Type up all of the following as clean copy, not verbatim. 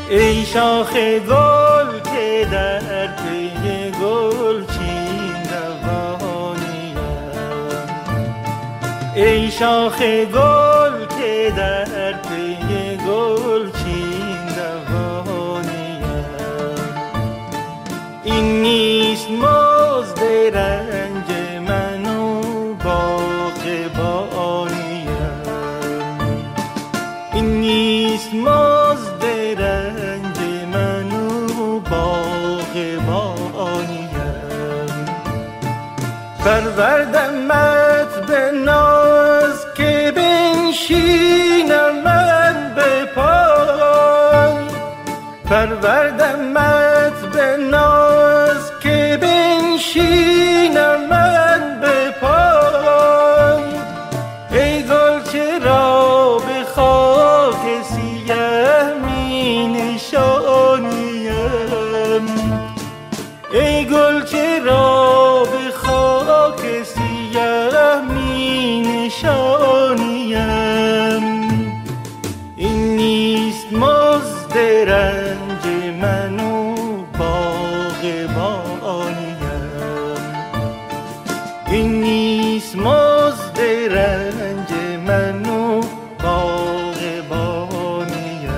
ای شاخ گل که در پی گل چین روانیم، ای شاخ گل که در پی گل چین روانیم. این نیست مزد رنج من و باغبانیم، این نیست مزد رنج من و باغبانیم. پروردمت به ناز که بنشینم من به پای، پروردمت به ناز که بنشینم من به پای. ای گل چرا به خاک سیه می نشانیم، ای گل چرا به خاک سیه می نشانیم. این نیست مزد رنج من و باغبانیم، این نیست مزد رنج من و باغبانیم.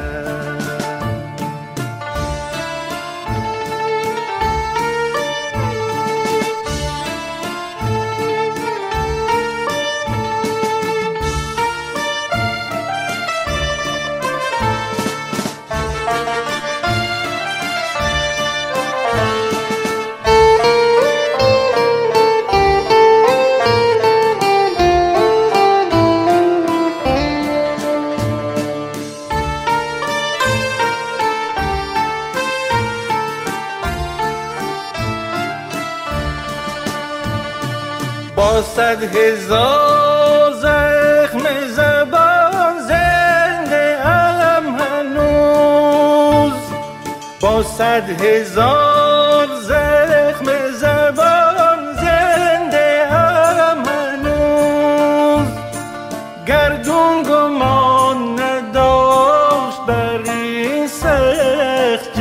با 100,000 زخم زبان زنده ام هنوز، با 100,000 زخم زبان زنده ام هنوز. گردون گمان نداشت بر این سخت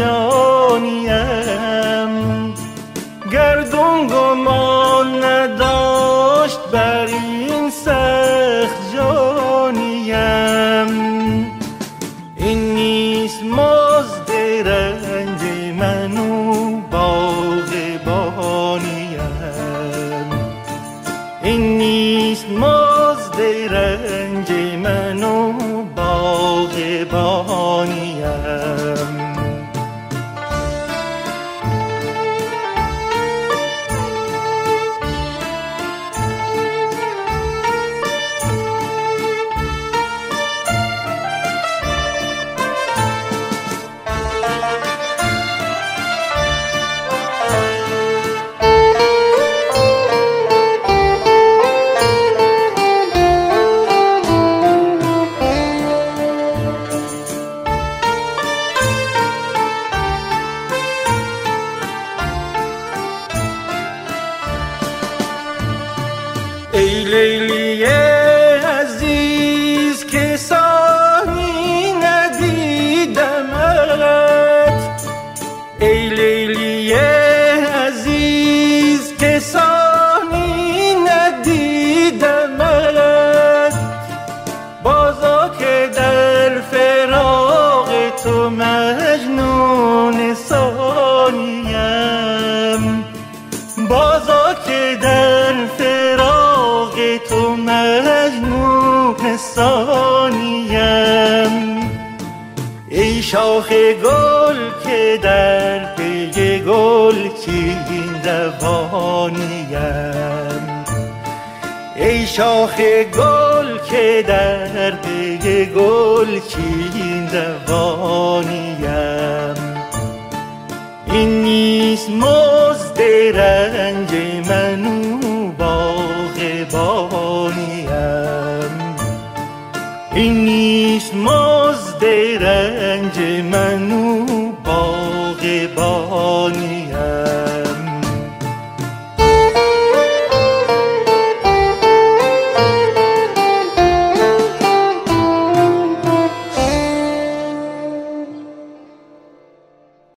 جانیم، گردون گمان نداشت بر این سخت جانیم. این نیست مزد رنج من و باغبانیم، این نیست مزد رنج من و باغبانیم. ای لیلی عزیز که ثانی ندیدمت، ای لیلی عزیز که ثانی ندیدمت. بازا که در فراق تو مجنون ثانیم، بازا که در فراق تو مجنون ثانیم. ای شاخ گل که در پی گل چین دوانیم، ای شاخ گل که در پی گل چین دوانیم. این نیست مزد رنج من و باغبانیم، این